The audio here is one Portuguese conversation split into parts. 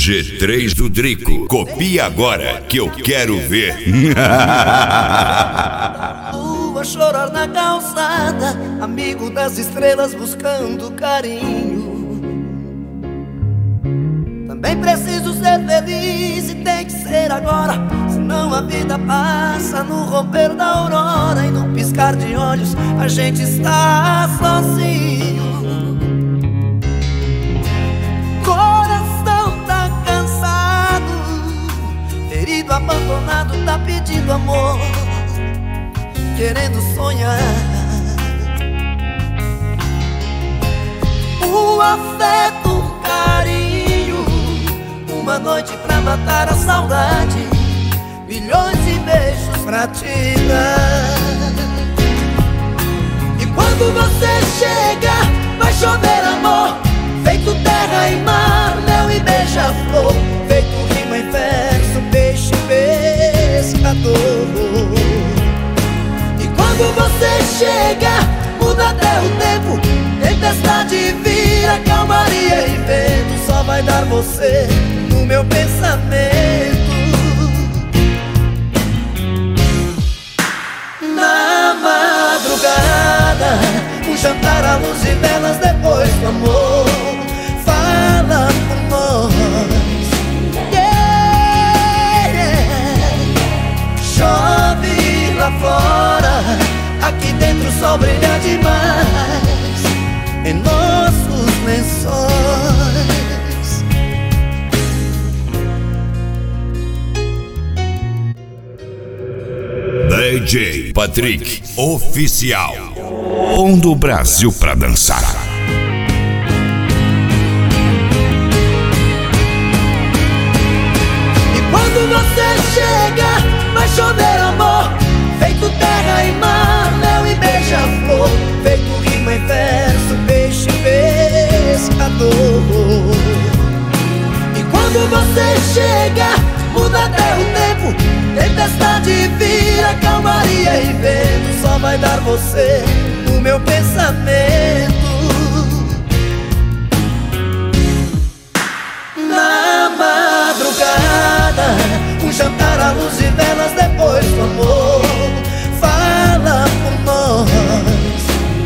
G3 do Drico. Copia agora que eu quero ver. Lua chorar na calçada, amigo das estrelas buscando carinho. Também preciso ser feliz e tem que ser agora, senão a vida passa no romper da aurora e no piscar de olhos a gente está sozinho. Coração tá cansado, ferido, abandonado, tá pedindo amor, querendo sonhar. O afeto, o carinho, uma noite pra matar a saudade, milhões de beijos pra te dar. E quando você chega, vai chover amor, feito terra e mar, mel e beija-flor, feito rima e verso, peixe pescador. Quando você chega, muda até o tempo, tempestade vira calmaria e vento, só vai dar você no meu pensamento. Na madrugada, um jantar à luz de velas depois do amor, fala por nós, chove lá fora, aqui dentro o sol brilha demais em nossos lençóis. DJ Patrick Oficial, pondo o Brasil pra dançar. E quando você chega, vai chover amor, feito terra e mar, mel e beija-flor, feito rima e verso, peixe pescador. E quando você chega, muda até o tempo, tempestade vira calmaria e vento, só vai dar você no meu pensamento. Na madrugada, um jantar à luz de velas depois do amor, fala por nós,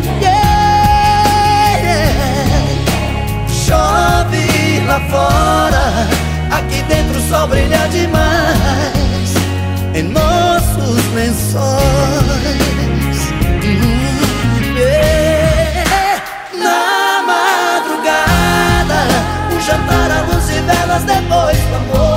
chove lá fora, aqui dentro o sol brilha demais em nossos lençóis. Na madrugada, um jantar à luz de velas depois do amor,